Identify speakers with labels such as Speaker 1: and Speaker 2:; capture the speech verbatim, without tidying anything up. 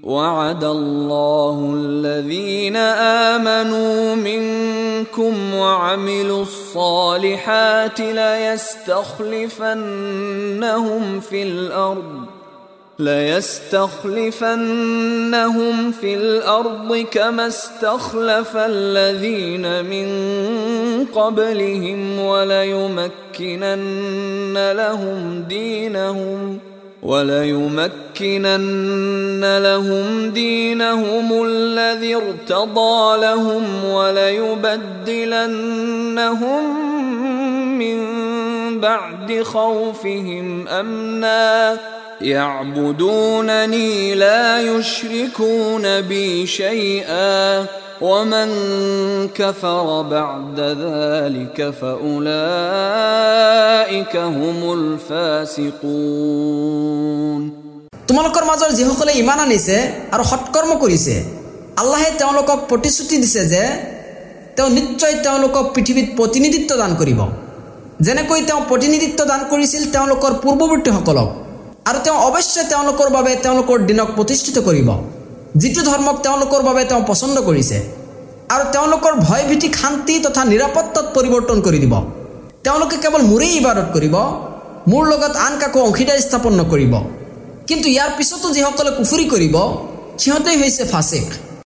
Speaker 1: وعد الله الذين آمنوا منكم وعملوا الصالحات ليستخلفنهم في الأرض ليستخلفنهم في الأرض كما استخلف الذين من قبلهم وليمكنن لهم دينهم وليمكنن لهم دينهم الذي ارتضى لهم وليبدلنهم من بعد خوفهم أمنا يعبدونني لا يشركون بي شيئا ومن كفر بعد ذلك فأولئك هم الفاسقون
Speaker 2: তোমালোকৰ মাজৰ যিসকলে ঈমান আনিছে আৰু সৎকৰ্ম কৰিছে আল্লাহে তেওঁলোকক প্ৰতিশ্ৰুতি দিছে যে তেওঁ নিশ্চয় তেওঁলোকক পৃথিৱীত প্ৰতিনিধিত্ব দান কৰিব যেনেকৈ তেওঁ প্ৰতিনিধিত্ব দান কৰিছিল তেওঁলোকৰ পূৰ্বৱৰ্তীসকলক আৰু তেওঁ অৱশ্যে তেওঁলোকৰ বাবে তেওঁলোকৰ দিনক প্ৰতিষ্ঠিত কৰিব যিটো ধৰ্মক তেওঁলোকৰ বাবে তেওঁ পছন্দ কৰিছে আৰু তেওঁলোকৰ ভয় ভীতি শান্তি তথা নিৰাপত্তাত পৰিৱৰ্তন কৰি দিব তেওঁলোকে কেৱল মোৰেই ইবাদত কৰিব মোৰ লগত আন কাকো অংশীদাৰ স্থাপন নকৰিব কিন্তু ইয়াৰ পিছতো যিসকলে কুফৰি কৰিব সিহঁতেই হৈছে ফাসিক।